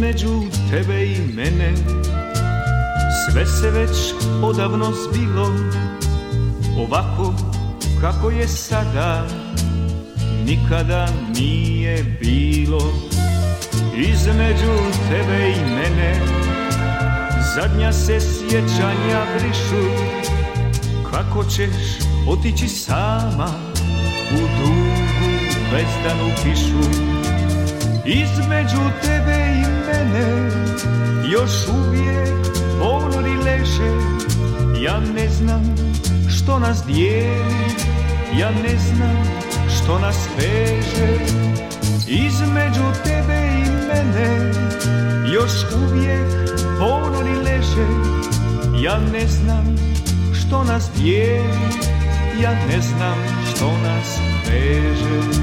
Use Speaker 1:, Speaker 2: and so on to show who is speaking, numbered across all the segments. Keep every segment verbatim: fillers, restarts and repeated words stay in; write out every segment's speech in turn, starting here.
Speaker 1: Između tebe i mene sve se već odavno zbilo, ovako kako je sada nikada nije bilo. Između tebe i mene zadnja se sjećanja brišu, kako ćeš otići sama u dugu bezdanu kišu. Između tebe i mene još uvijek ponori leže, ja ne znam što nas dijeli, ja ne znam što nas veže. Između tebe i mene još uvijek ponori leže, ja ne znam što nas dijeli, ja ne znam što nas veže.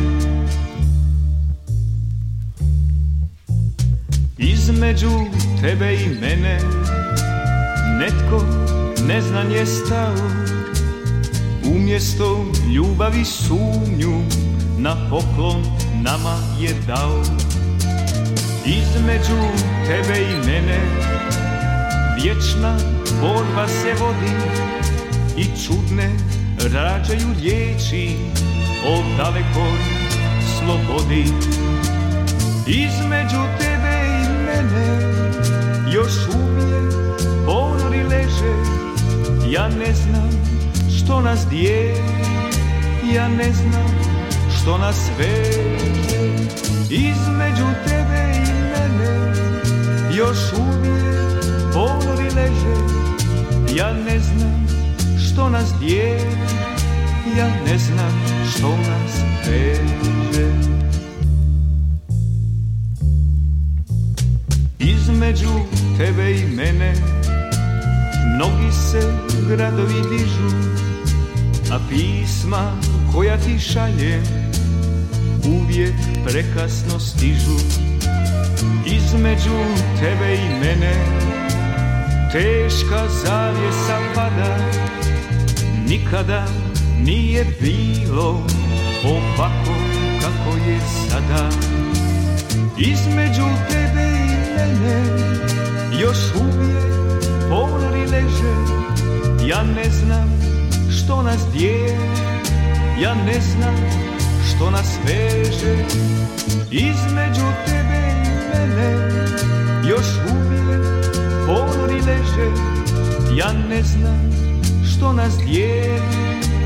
Speaker 1: Između tebe i mene netko neznan je stao, umjesto ljubavi sumnju na poklon nama je dao. Između tebe i mene vječna borba se vodi i čudne rađaju riječi o dalekoj slobodi. Između tebe i mene još uvijek ponori leže, ja ne znam što nas dijeli, ja ne znam što nas veže. Između tebe i mene još uvijek ponori leže, ja ne znam što nas dijeli, ja ne znam što nas veže. Između tebe i mene mnogi se gradovi dižu, a pisma koja ti šaljem uvijek prekasno stižu. Između tebe i mene teška zavjesa pada, nikada nije bilo ovako kako je sada. Između tebe i mene još uvijek ponori leže, ja ne znam što nas dijeli, ja ne znam što nas veže. Između tebe i mene još uvijek ponori leže, ja ne znam što nas dijeli,